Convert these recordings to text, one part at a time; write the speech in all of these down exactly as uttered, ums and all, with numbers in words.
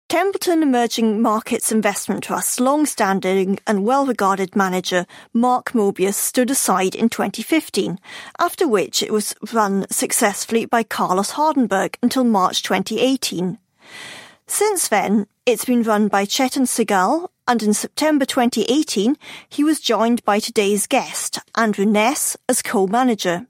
Templeton Emerging Markets Investment Trust's long-standing and well-regarded manager, Mark Mobius, stood aside in twenty fifteen, after which it was run successfully by Carlos Hardenberg until March twenty eighteen. Since then, it's been run by Chetan Sehgal, and in September twenty eighteen, he was joined by today's guest, Andrew Ness, as co-manager.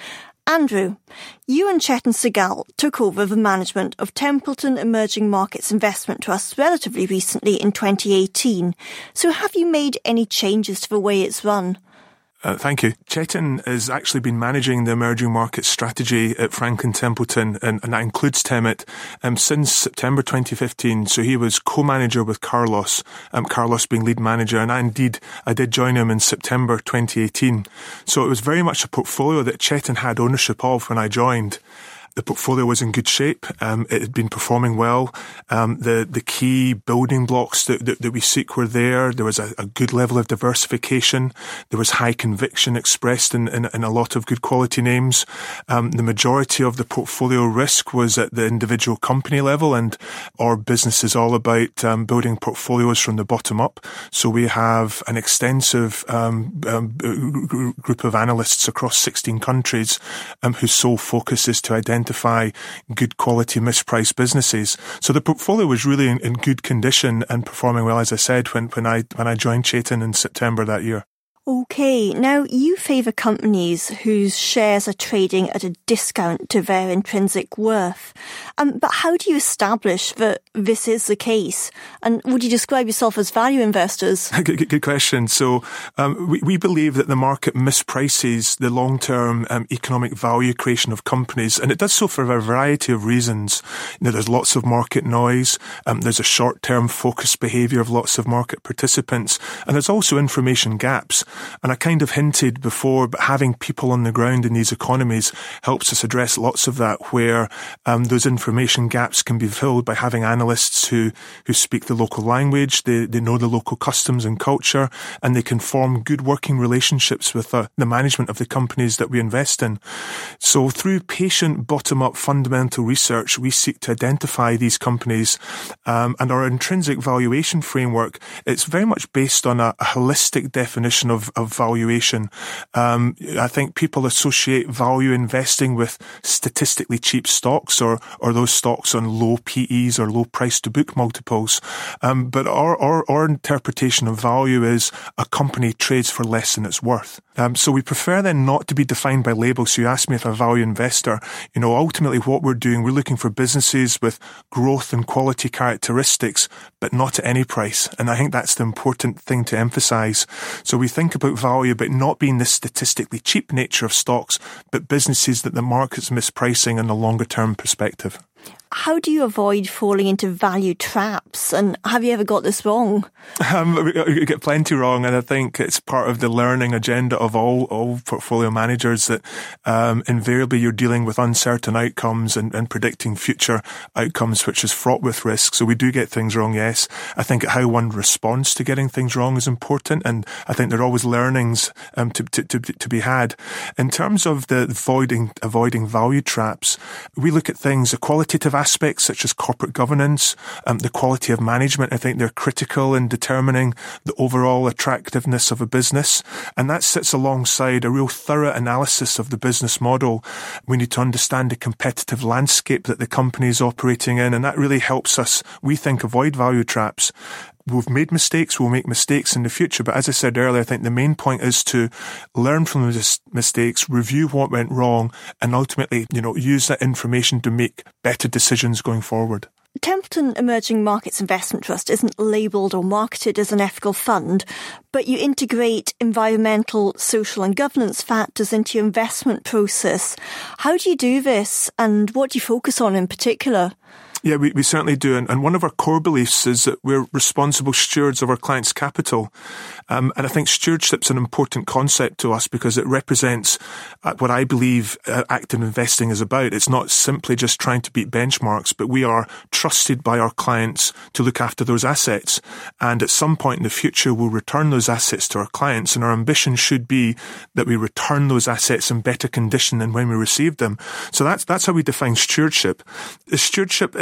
Andrew, you and Chetan Sehgal took over the management of Templeton Emerging Markets Investment Trust relatively recently in twenty eighteen. So have you made any changes to the way it's run? Uh, thank you. Chetan has actually been managing the emerging market strategy at Franklin Templeton, and, and that includes Temet, um, since September twenty fifteen. So he was co-manager with Carlos, um, Carlos being lead manager, and I, indeed I did join him in September twenty eighteen. So it was very much a portfolio that Chetan had ownership of when I joined. The portfolio was in good shape. Um, it had been performing well. Um, the the key building blocks that, that, that we seek were there. There was a, a good level of diversification. There was high conviction expressed in, in, in a lot of good quality names. Um, the majority of the portfolio risk was at the individual company level, and our business is all about um, building portfolios from the bottom up. So we have an extensive um, um, group of analysts across sixteen countries um, whose sole focus is to identify identify good quality mispriced businesses. So the portfolio was really in, in good condition and performing well, as I said, when, when I when I joined Chetan in September that year. Okay, now you favour companies whose shares are trading at a discount to their intrinsic worth. Um, but how do you establish that this is the case? And would you describe yourself as value investors? Good, good, good question. So um, we, we believe that the market misprices the long-term um, economic value creation of companies, and it does so for a variety of reasons. You know, there's lots of market noise, um, there's a short-term focused behaviour of lots of market participants, and there's also information gaps. And I kind of hinted before, but having people on the ground in these economies helps us address lots of that, where um, those information gaps can be filled by having analysts who, who speak the local language, they, they know the local customs and culture, and they can form good working relationships with uh, the management of the companies that we invest in. So through patient bottom-up fundamental research, we seek to identify these companies, um, and our intrinsic valuation framework, it's very much based on a, a holistic definition of of valuation. Um, I think people associate value investing with statistically cheap stocks, or, or those stocks on low P Es or low price to book multiples. Um, but our, our, our interpretation of value is a company trades for less than it's worth. Um, so we prefer then not to be defined by labels. So you asked me if I'm a value investor. You know, ultimately what we're doing, we're looking for businesses with growth and quality characteristics, but not at any price. And I think that's the important thing to emphasize. So we think about value, but not being the statistically cheap nature of stocks, but businesses that the market's mispricing in a longer term perspective. How do you avoid falling into value traps? And have you ever got this wrong? Um, we get plenty wrong, and I think it's part of the learning agenda of all, all portfolio managers that um, invariably you're dealing with uncertain outcomes and, and predicting future outcomes, which is fraught with risk. So we do get things wrong, yes. I think how one responds to getting things wrong is important, and I think there are always learnings um, to, to, to, to be had. In terms of the avoiding, avoiding value traps, we look at things, the qualitative aspects such as corporate governance, um, the quality of management. I think they're critical in determining the overall attractiveness of a business, and that sits alongside a real thorough analysis of the business model. We need to understand the competitive landscape that the company is operating in, and that really helps us, we think, avoid value traps. We've made mistakes, we'll make mistakes in the future, but as I said earlier, I think the main point is to learn from those mistakes, review what went wrong, and ultimately, you know, use that information to make better decisions going forward. Templeton Emerging Markets Investment Trust isn't labelled or marketed as an ethical fund, but you integrate environmental, social and governance factors into your investment process. How do you do this, and what do you focus on in particular? Yeah, we, we certainly do. And, and one of our core beliefs is that we're responsible stewards of our clients' capital. Um, and I think stewardship's an important concept to us because it represents uh, what I believe uh, active investing is about. It's not simply just trying to beat benchmarks, but we are trusted by our clients to look after those assets. And at some point in the future, we'll return those assets to our clients. And our ambition should be that we return those assets in better condition than when we received them. So that's, that's how we define stewardship. The stewardship in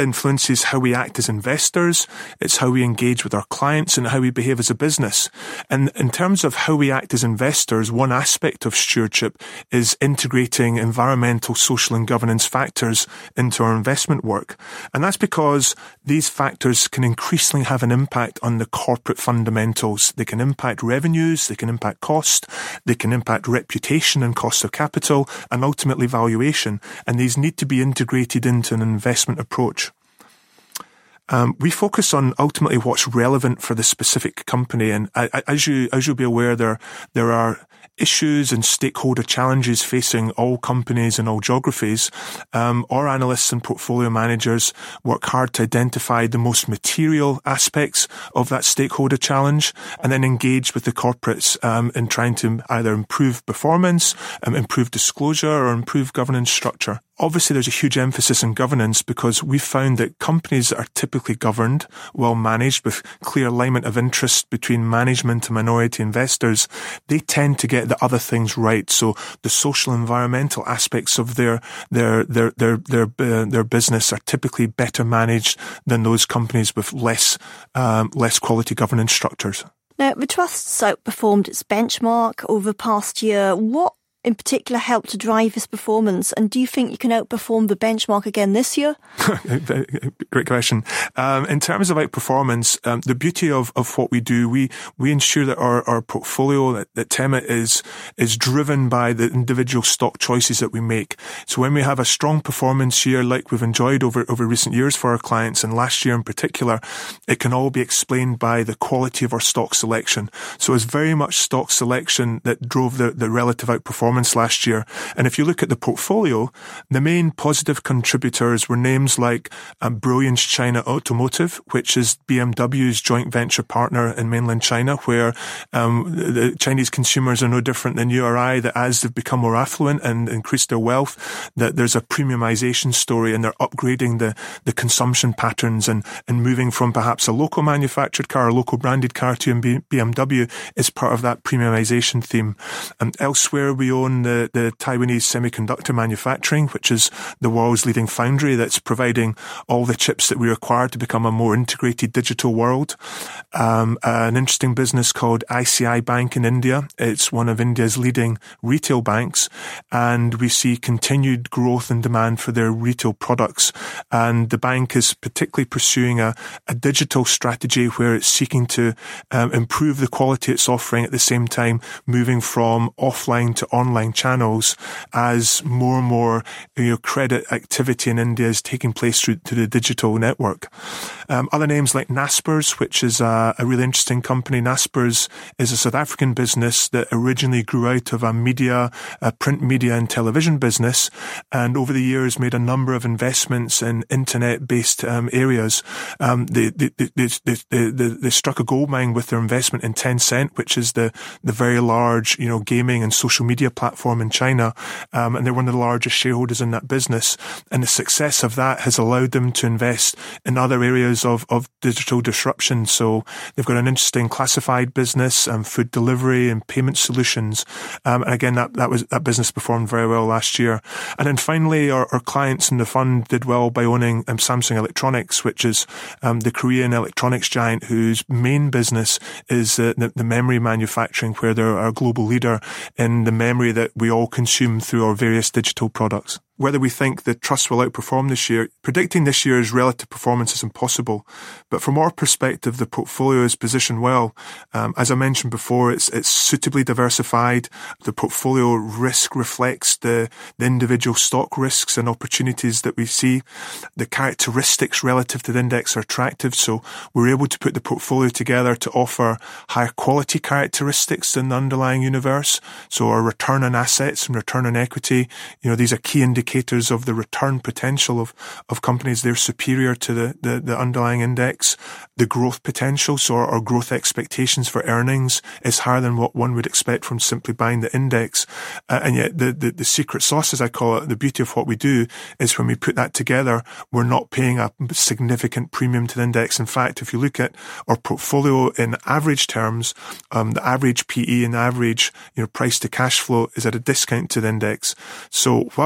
influences how we act as investors, it's how we engage with our clients, and how we behave as a business. And in terms of how we act as investors, one aspect of stewardship is integrating environmental, social and governance factors into our investment work. And that's because these factors can increasingly have an impact on the corporate fundamentals. They can impact revenues, they can impact cost, they can impact reputation and cost of capital, and ultimately valuation. And these need to be integrated into an investment approach. Um, we focus on ultimately what's relevant for the specific company, and as you as you'll be aware, there there are issues and stakeholder challenges facing all companies in all geographies. Um, our analysts and portfolio managers work hard to identify the most material aspects of that stakeholder challenge, and then engage with the corporates um, in trying to either improve performance, um, improve disclosure, or improve governance structure. Obviously, there's a huge emphasis on governance because we've found that companies that are typically governed, well managed, with clear alignment of interest between management and minority investors, they tend to get the other things right. So the social environmental aspects of their their their their their, uh, their business are typically better managed than those companies with less um, less quality governance structures. Now, the Trust's outperformed its benchmark over the past year. What in particular helped to drive this performance? And do you think you can outperform the benchmark again this year? Great question. Um, in terms of outperformance, um, the beauty of, of what we do, we, we ensure that our, our portfolio at, at Temet is, is driven by the individual stock choices that we make. So when we have a strong performance year like we've enjoyed over, over recent years for our clients, and last year in particular, it can all be explained by the quality of our stock selection. So it's very much stock selection that drove the, the relative outperformance last year. And if you look at the portfolio, the main positive contributors were names like um, Brilliance China Automotive, which is B M W's joint venture partner in mainland China, where um, the Chinese consumers are no different than you or I, that as they've become more affluent and increased their wealth, that there's a premiumization story, and they're upgrading the, the consumption patterns and, and moving from perhaps a local manufactured car, a local branded car to B M W is part of that premiumization theme. And elsewhere, we own The, the Taiwanese semiconductor manufacturing, which is the world's leading foundry that's providing all the chips that we require to become a more integrated digital world. Um, an interesting business called I C I Bank in India. It's one of India's leading retail banks, and we see continued growth and demand for their retail products. And the bank is particularly pursuing a, a digital strategy where it's seeking to um, improve the quality it's offering, at the same time moving from offline to online online channels as more and more you know, credit activity in India is taking place through to the digital network. Um, other names like Naspers, which is a, a really interesting company. Naspers is a South African business that originally grew out of a media, a print media and television business, and over the years made a number of investments in internet-based um, areas. Um, they, they, they, they, they, they, they struck a gold mine with their investment in Tencent, which is the, the very large, you know, gaming and social media platform in China, um, and they're one of the largest shareholders in that business. And the success of that has allowed them to invest in other areas of, of digital disruption. So they've got an interesting classified business, um, food delivery and payment solutions. Um, and again, that, that was, that business performed very well last year. And then finally, our, our clients in the fund did well by owning um, Samsung Electronics, which is um, the Korean electronics giant whose main business is uh, the, the memory manufacturing, where they're a global leader in the memory that we all consume through our various digital products. Whether we think the Trust will outperform this year, predicting this year's relative performance is impossible. But from our perspective, the portfolio is positioned well. Um, as I mentioned before, it's it's suitably diversified. The portfolio risk reflects the, the individual stock risks and opportunities that we see. The characteristics relative to the index are attractive, so we're able to put the portfolio together to offer higher quality characteristics than the underlying universe. So our return on assets and return on equity, you know, these are key indicators indicators of the return potential of, of companies. They're superior to the, the, the underlying index. The growth potential, so our, our growth expectations for earnings is higher than what one would expect from simply buying the index. Uh, and yet the, the, the secret sauce, as I call it, the beauty of what we do is when we put that together, we're not paying a significant premium to the index. In fact, if you look at our portfolio in average terms, um, the average P E and the average, you know, price to cash flow is at a discount to the index. So whilst I'm not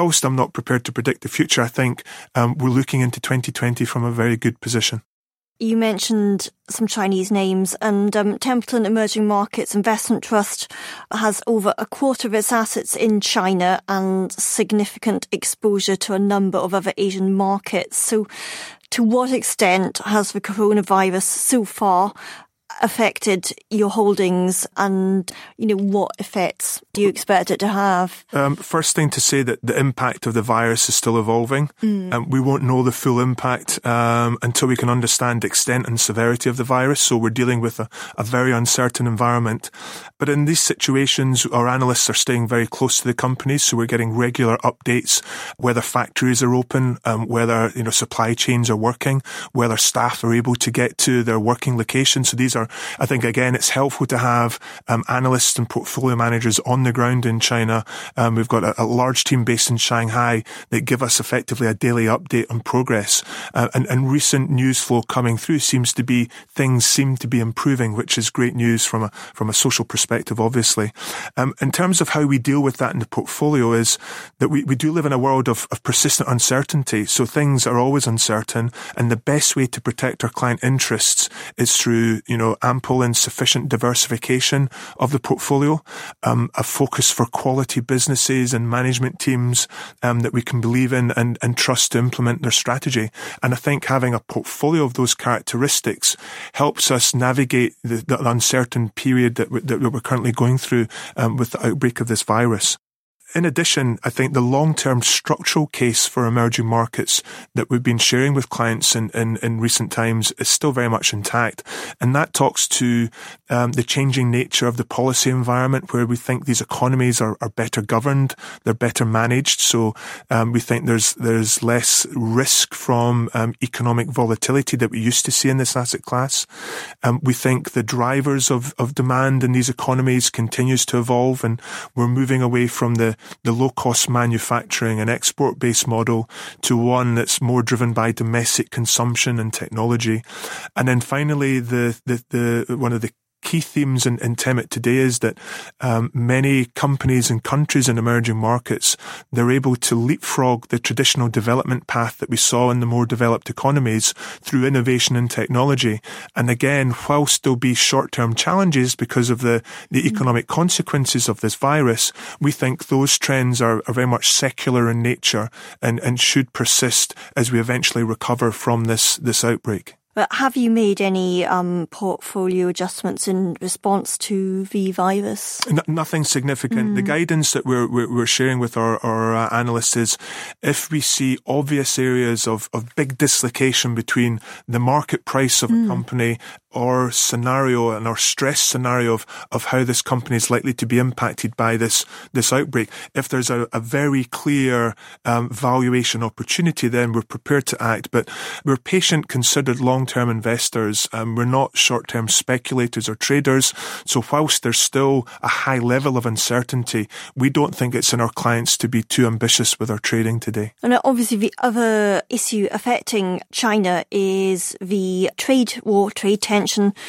not prepared to predict the future, I think um, we're looking into twenty twenty from a very good position. You mentioned some Chinese names, and um, Templeton Emerging Markets Investment Trust has over a quarter of its assets in China and significant exposure to a number of other Asian markets. So to what extent has the coronavirus so far affected your holdings, and, you know, what effects do you expect it to have? Um, first thing to say that the impact of the virus is still evolving. Mm. Um, we won't know the full impact um, until we can understand the extent and severity of the virus. So we're dealing with a, a very uncertain environment. But in these situations, our analysts are staying very close to the companies. So we're getting regular updates, whether factories are open, um, whether, you know, supply chains are working, whether staff are able to get to their working locations. So these are I think, again, it's helpful to have um, analysts and portfolio managers on the ground in China. Um, we've got a, a large team based in Shanghai that give us effectively a daily update on progress. Uh, and, and recent news flow coming through seems to be, things seem to be improving, which is great news from a, from a social perspective, obviously. Um, in terms of how we deal with that in the portfolio is that we, we do live in a world of, of persistent uncertainty. So things are always uncertain. And the best way to protect our client interests is through, you know, ample and sufficient diversification of the portfolio, um, a focus for quality businesses and management teams um, that we can believe in and, and trust to implement their strategy. And I think having a portfolio of those characteristics helps us navigate the, the uncertain period that, we, that we're currently going through um, with the outbreak of this virus. In addition, I think the long-term structural case for emerging markets that we've been sharing with clients in, in, in recent times is still very much intact. And that talks to um, the changing nature of the policy environment, where we think these economies are, are better governed, they're better managed. So um, we think there's there's less risk from um, economic volatility that we used to see in this asset class. Um, we think the drivers of, of demand in these economies continues to evolve, and we're moving away from the the low-cost manufacturing and export-based model to one that's more driven by domestic consumption and technology. And then finally, the the, the one of the key themes in, in Temet today is that um, many companies and countries in emerging markets, they're able to leapfrog the traditional development path that we saw in the more developed economies through innovation and technology. And again, whilst there'll be short-term challenges because of the, the economic consequences of this virus, we think those trends are, are very much secular in nature and, and should persist as we eventually recover from this, this outbreak. But have you made any um, portfolio adjustments in response to the virus? N- nothing significant. Mm. The guidance that we're we're, we're sharing with our, our uh, analysts is if we see obvious areas of, of big dislocation between the market price of mm. a company or scenario and our stress scenario of, of how this company is likely to be impacted by this this outbreak, if there's a, a very clear um, valuation opportunity, then we're prepared to act. But we're patient, considered long-term investors. Um, we're not short-term speculators or traders. So whilst there's still a high level of uncertainty, we don't think it's in our clients to be too ambitious with our trading today. And obviously the other issue affecting China is the trade war, trade tension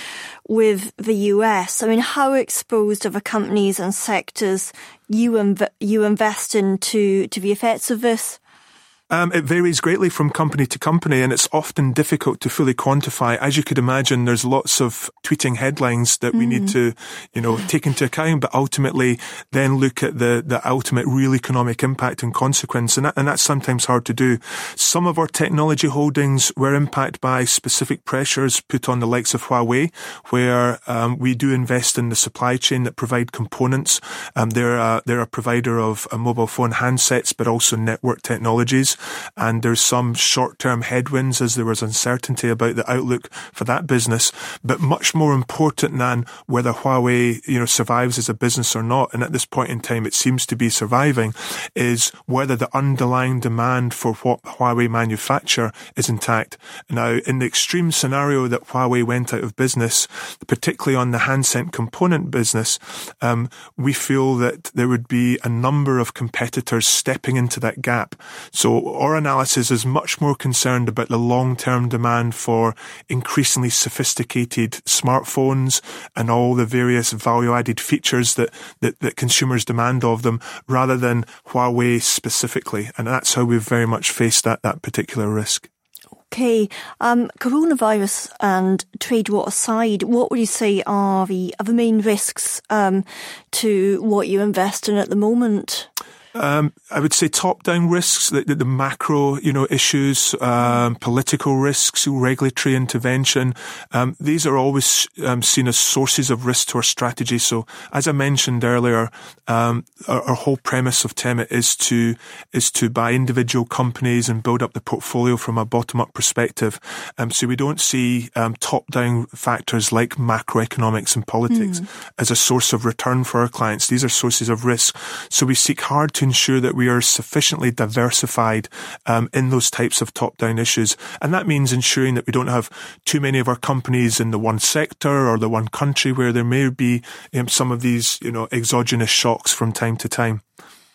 with the U S. I mean, how exposed are the companies and sectors you inv- you invest in to, to the effects of this? Um, it varies greatly from company to company, and it's often difficult to fully quantify. As you could imagine, there's lots of tweeting headlines that we mm. need to, you know, take into account, but ultimately then look at the, the ultimate real economic impact and consequence, and, that, and that's sometimes hard to do. Some of our technology holdings were impacted by specific pressures put on the likes of Huawei, where um, we do invest in the supply chain that provide components. Um, they're, a, they're a provider of uh, mobile phone handsets, but also network technologies. And there's some short-term headwinds as there was uncertainty about the outlook for that business. But much more important than whether Huawei, you know, survives as a business or not, and at this point in time it seems to be surviving, is whether the underlying demand for what Huawei manufacture is intact. Now, in the extreme scenario that Huawei went out of business, particularly on the handset component business, um, we feel that there would be a number of competitors stepping into that gap. So our analysis is much more concerned about the long-term demand for increasingly sophisticated smartphones and all the various value-added features that, that, that consumers demand of them, rather than Huawei specifically. And that's how we've very much faced that, that particular risk. Okay, um, coronavirus and trade war aside, what would you say are the, are the main risks um, to what you invest in at the moment? Um, I would say top-down risks, the, the, the macro, you know, issues, um, political risks, regulatory intervention. Um, these are always um, seen as sources of risk to our strategy. So, as I mentioned earlier, um, our, our whole premise of Temet is to is to buy individual companies and build up the portfolio from a bottom-up perspective. Um, so we don't see um, top-down factors like macroeconomics and politics mm. as a source of return for our clients. These are sources of risk. So we seek hard to ensure that we are sufficiently diversified um, in those types of top-down issues. And that means ensuring that we don't have too many of our companies in the one sector or the one country where there may be um, some of these, you know, exogenous shocks from time to time.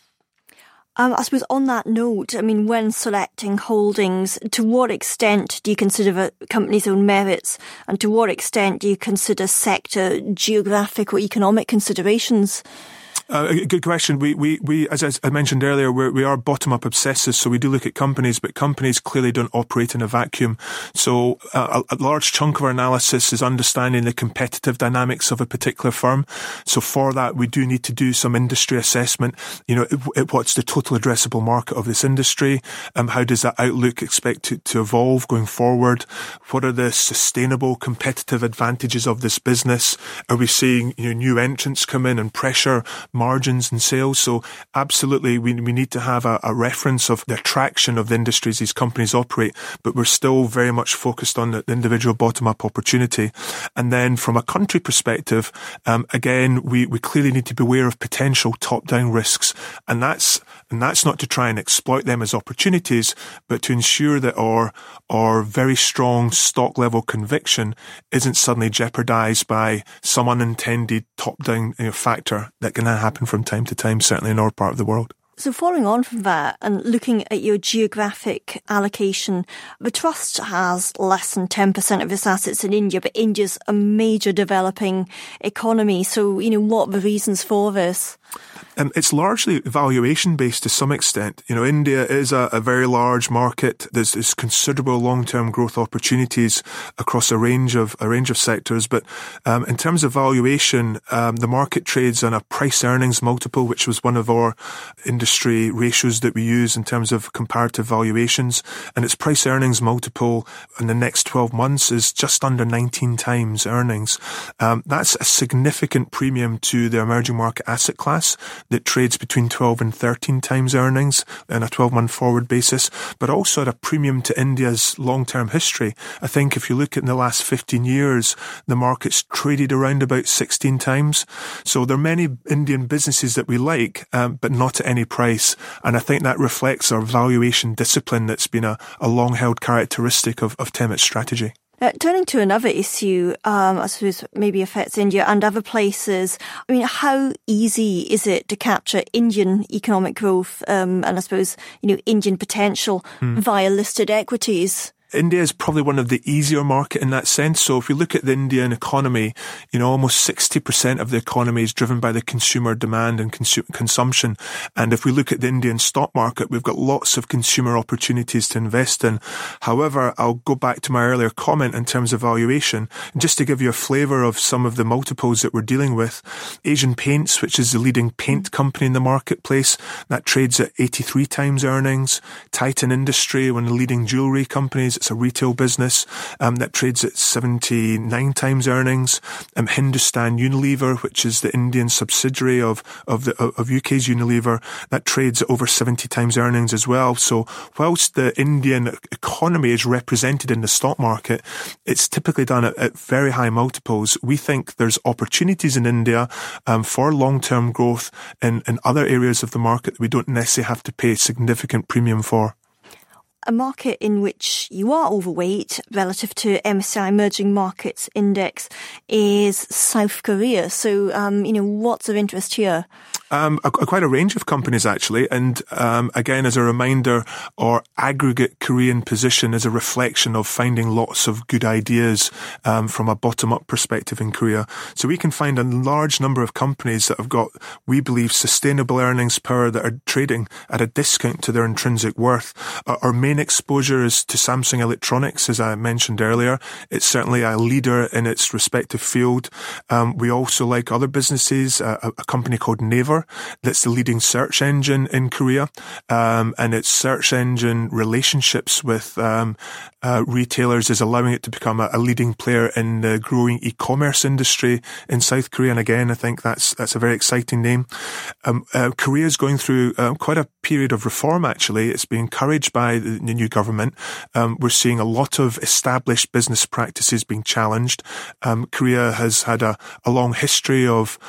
Um, I suppose on that note, I mean, when selecting holdings, to what extent do you consider a company's own merits, and to what extent do you consider sector, geographic or economic considerations? Uh, a good question. We, we, we, as I mentioned earlier, we're, we are bottom-up obsessives, so we do look at companies, but companies clearly don't operate in a vacuum. So uh, a, a large chunk of our analysis is understanding the competitive dynamics of a particular firm. So for that, we do need to do some industry assessment. You know, it, it, what's the total addressable market of this industry? Um, how does that outlook expect to, to evolve going forward? What are the sustainable competitive advantages of this business? Are we seeing, you know, new entrants come in and pressure margins and sales? So absolutely, we we need to have a, a reference of the attraction of the industries these companies operate, but we're still very much focused on the individual bottom-up opportunity. And then from a country perspective, um, again, we, we clearly need to be aware of potential top-down risks. And that's and that's not to try and exploit them as opportunities, but to ensure that our, our very strong stock-level conviction isn't suddenly jeopardized by some unintended top-down, you know, factor that can happen from time to time, certainly in our part of the world. So following on from that and looking at your geographic allocation, the Trust has less than ten percent of its assets in India, but India's a major developing economy. So, you know, what are the reasons for this? Um, it's largely valuation-based to some extent. You know, India is a, a very large market. There's, there's considerable long-term growth opportunities across a range of a range of sectors. But um, in terms of valuation, um, the market trades on a price-earnings multiple, which was one of our industry ratios that we use in terms of comparative valuations. And its price-earnings multiple in the next twelve months is just under nineteen times earnings. Um, that's a significant premium to the emerging market asset class that trades between twelve and thirteen times earnings on a twelve-month forward basis, but also at a premium to India's long-term history. I think if you look at in the last fifteen years, the market's traded around about sixteen times. So there are many Indian businesses that we like, um, but not at any price. And I think that reflects our valuation discipline that's been a, a long-held characteristic of, of Temet's strategy. Uh, turning to another issue, um, I suppose maybe affects India and other places. I mean, how easy is it to capture Indian economic growth, um, and I suppose, you know, Indian potential hmm. via listed equities? India is probably one of the easier market in that sense. So if you look at the Indian economy, you know, almost sixty percent of the economy is driven by the consumer demand and consu- consumption. And if we look at the Indian stock market, we've got lots of consumer opportunities to invest in. However, I'll go back to my earlier comment in terms of valuation. And just to give you a flavour of some of the multiples that we're dealing with, Asian Paints, which is the leading paint company in the marketplace, that trades at eighty-three times earnings. Titan Industry, one of the leading jewellery companies, it's a retail business um, that trades at seventy-nine times earnings. Um, Hindustan Unilever, which is the Indian subsidiary of of the of U K's Unilever, that trades at over seventy times earnings as well. So whilst the Indian economy is represented in the stock market, it's typically done at, at very high multiples. We think there's opportunities in India um, for long-term growth in, in other areas of the market that we don't necessarily have to pay a significant premium for. a market in which you are overweight relative to M S C I Emerging Markets Index is South Korea. So, um, you know, what's of interest here? Um, a, quite a range of companies, actually. And um, again, as a reminder, our aggregate Korean position is a reflection of finding lots of good ideas um, from a bottom-up perspective in Korea. So we can find a large number of companies that have got, we believe, sustainable earnings power that are trading at a discount to their intrinsic worth. Our, our main exposure is to Samsung Electronics, as I mentioned earlier. It's certainly a leader in its respective field. Um, we also like other businesses, uh, a, a company called Naver, that's the leading search engine in Korea, um, and its search engine relationships with um, uh, retailers is allowing it to become a, a leading player in the growing e-commerce industry in South Korea. And again, I think that's that's a very exciting name. Um, uh, Korea is going through uh, quite a period of reform, actually. It's being encouraged by the, the new government. Um, we're seeing a lot of established business practices being challenged. Um, Korea has had a, a long history of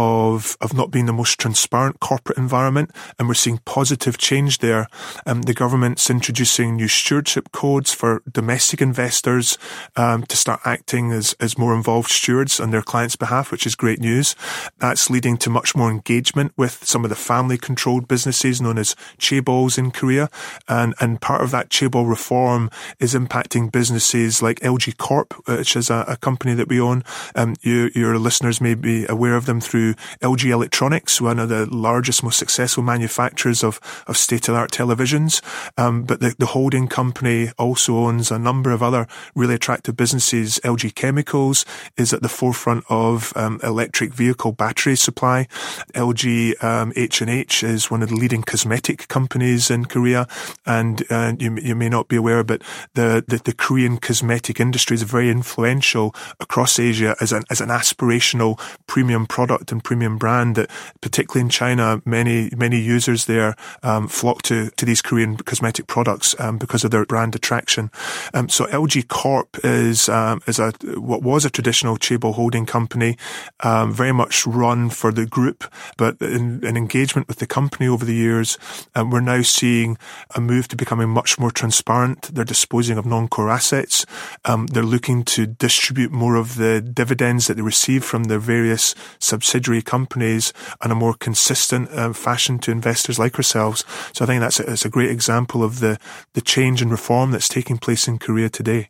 of of not being the most transparent corporate environment, and we're seeing positive change there. Um, the government's introducing new stewardship codes for domestic investors um, to start acting as, as more involved stewards on their clients' behalf, which is great news. That's leading to much more engagement with some of the family-controlled businesses known as chaebols in Korea, and, and part of that chaebol reform is impacting businesses like L G Corp, which is a, a company that we own. Um, you, your listeners may be aware of them through L G Electronics, one of the largest, most successful manufacturers of, of state-of-the-art televisions. Um, but the, the holding company also owns a number of other really attractive businesses. L G Chemicals is at the forefront of um, electric vehicle battery supply. L G um, H and H is one of the leading cosmetic companies in Korea. And uh, you, you may not be aware, but the, the, the Korean cosmetic industry is very influential across Asia as an, as an aspirational premium product and premium brand that, particularly in China, many many users there um, flock to, to these Korean cosmetic products um, because of their brand attraction. Um, so L G Corp is um, is a what was a traditional chaebol holding company, um, very much run for the group, but in, in engagement with the company over the years, um, we're now seeing a move to becoming much more transparent. They're disposing of non-core assets. Um, they're looking to distribute more of the dividends that they receive from their various subsidiary companies on a more consistent uh, fashion to investors like ourselves. So I think that's a, that's a great example of the, the change and reform that's taking place in Korea today.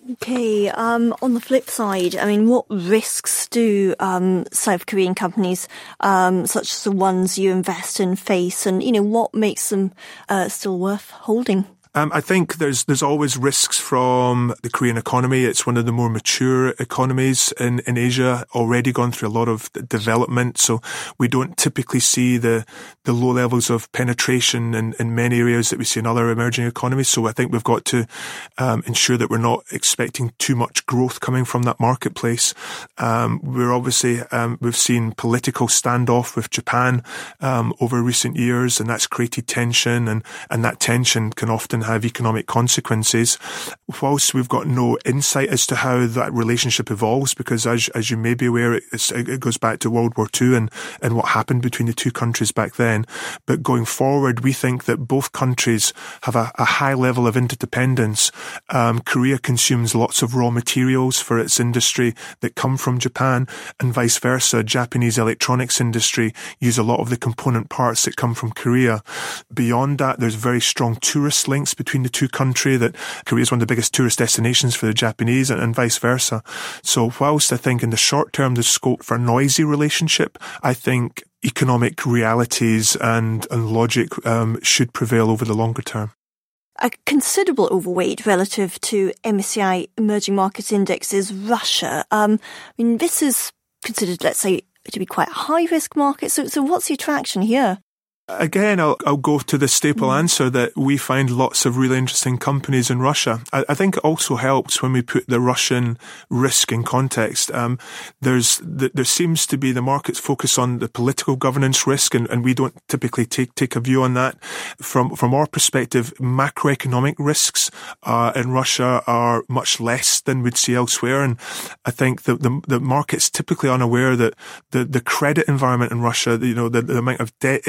Okay, um, on the flip side, I mean, what risks do um, South Korean companies, um, such as the ones you invest in, face, and, you know, what makes them uh, still worth holding? Um, I think there's there's always risks from the Korean economy. It's one of the more mature economies in, in Asia, already gone through a lot of development. So we don't typically see the the low levels of penetration in, in many areas that we see in other emerging economies. So I think we've got to um, ensure that we're not expecting too much growth coming from that marketplace. Um, we're obviously, um, we've seen political standoff with Japan um, over recent years, and that's created tension, and, and that tension can often have economic consequences. Whilst we've got no insight as to how that relationship evolves, because as as you may be aware, it, it goes back to World War Two and, and what happened between the two countries back then. But going forward, we think that both countries have a, a high level of interdependence. Um, Korea consumes lots of raw materials for its industry that come from Japan, and vice versa. Japanese electronics industry use a lot of the component parts that come from Korea. Beyond that, there's very strong tourist links between the two countries, that Korea is one of the biggest tourist destinations for the Japanese, and, and vice versa. So whilst I think in the short term there's scope for a noisy relationship, I think economic realities and, and logic um, should prevail over the longer term. A considerable overweight relative to M S C I Emerging Markets Index is Russia. Um, I mean, this is considered, let's say, to be quite a high-risk market. So, so what's the attraction here? Again, I'll, I'll go to the staple answer that we find lots of really interesting companies in Russia. I, I think it also helps when we put the Russian risk in context. Um, there's, there seems to be the market's focus on the political governance risk, and, and we don't typically take, take a view on that. From, from our perspective, macroeconomic risks, uh, in Russia are much less than we'd see elsewhere. And I think the, the, the market's typically unaware that the, the credit environment in Russia, you know, the, the amount of debt issued is,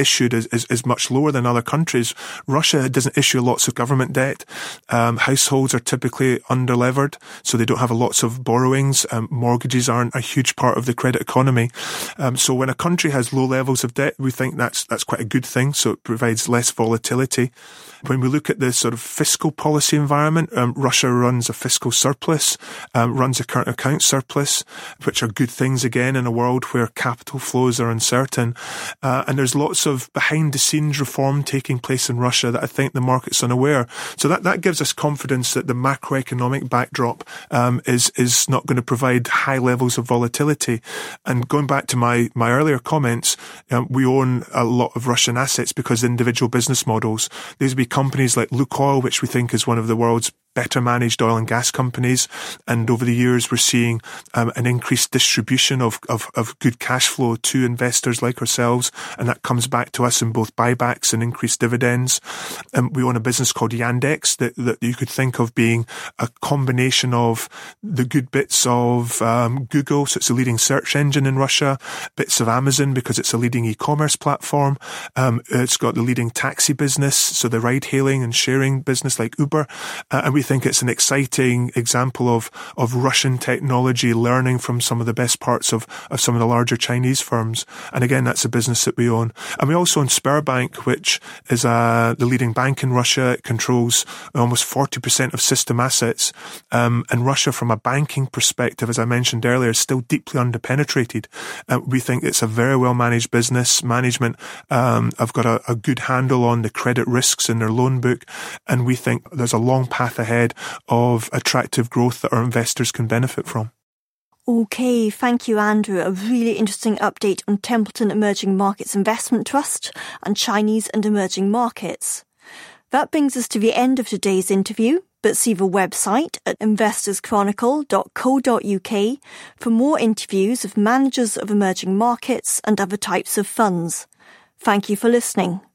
is, is much lower than other countries. Russia doesn't issue lots of government debt. Um, households are typically underlevered, so they don't have lots of borrowings. Um, mortgages aren't a huge part of the credit economy. Um, so when a country has low levels of debt, we think that's that's quite a good thing. So it provides less volatility. When we look at the sort of fiscal policy environment, um, Russia runs a fiscal surplus, um, runs a current account surplus, which are good things again in a world where capital flows are uncertain. Uh, and there's lots of behind-the-scenes reform taking place in Russia that I think the market's unaware. So that, that gives us confidence that the macroeconomic backdrop um, is is not going to provide high levels of volatility. And going back to my, my earlier comments, um, we own a lot of Russian assets because individual business models. These would be companies like Lukoil, which we think is one of the world's better managed oil and gas companies. And over the years, we're seeing um, an increased distribution of, of, of good cash flow to investors like ourselves. And that comes back to us in both buybacks and increased dividends. Um, we own a business called Yandex that, that you could think of being a combination of the good bits of um, Google, so it's a leading search engine in Russia, bits of Amazon because it's a leading e-commerce platform. Um, it's got the leading taxi business, so the ride-hailing and sharing business like Uber. Uh, and we think it's an exciting example of, of Russian technology learning from some of the best parts of, of some of the larger Chinese firms. And again, that's a business that we own. And we also own Sberbank, which is uh, the leading bank in Russia. It controls almost forty percent of system assets. Um, and Russia, from a banking perspective, as I mentioned earlier, is still deeply underpenetrated. Uh, we think it's a very well-managed business. Management um, have got a, a good handle on the credit risks in their loan book. And we think there's a long path ahead of attractive growth that our investors can benefit from. Okay, thank you, Andrew. A really interesting update on Templeton Emerging Markets Investment Trust and Chinese and emerging markets. That brings us to the end of today's interview, but see the website at investors chronicle dot co dot uk for more interviews of managers of emerging markets and other types of funds. Thank you for listening.